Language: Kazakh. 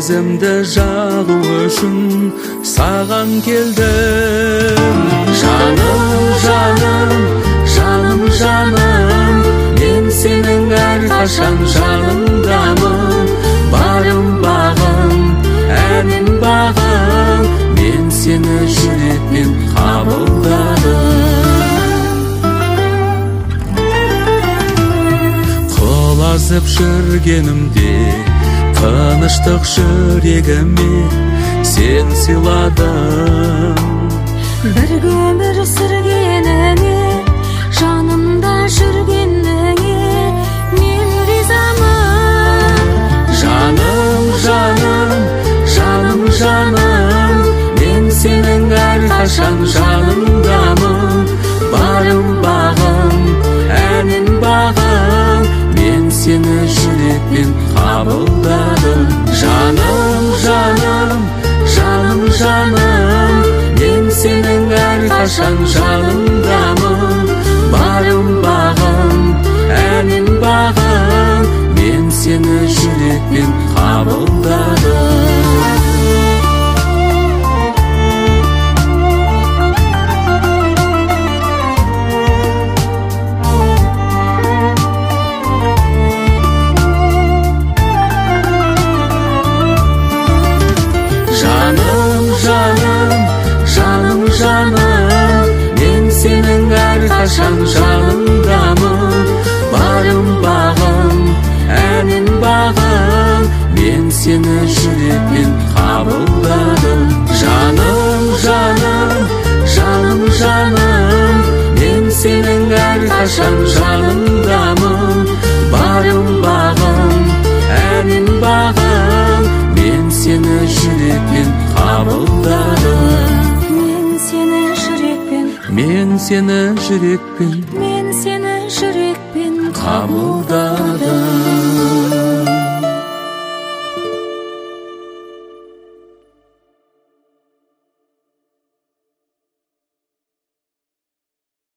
сезімді жағу үшін саған келдім. Жаным, жаным, жаным, жаным, мен сенің әрқашан жаныңдамын. Барым бағым, әнім бағым, мен сені жүрекпен қабылдадым. Құлазып жүргенімде тыныштық жүрегіме сен сыйладың. Бір өмір сүргеніңе, жанымда жүргеніңе мен ризамын. Жаным, жаным, жаным, жаным, мен сенің әрқашан жаныңдамын. Барым бағым, әнім бағым, мен сені жүрекпен қабылдадым. Жаным, жаным, жаным, жаным, мен сенің әрқашан жаныңдамын. Барым бағым, әнім бағым, мен сені жүрекпен қабылдадым. Жаным, жаным, жаным, жаным, мен сенің әрқашан жаныңдамын. Барым бағым, әнім бағым, мен сені жүрекпен қабылдадым. Жаным, жаным, жаным, жаным, мен сенің әрқашан жаныңдамын. Барым бағым, әнім бағым, мен сені жүрекпен қабылдадым. Мен сені жүрекпен қабылдадым.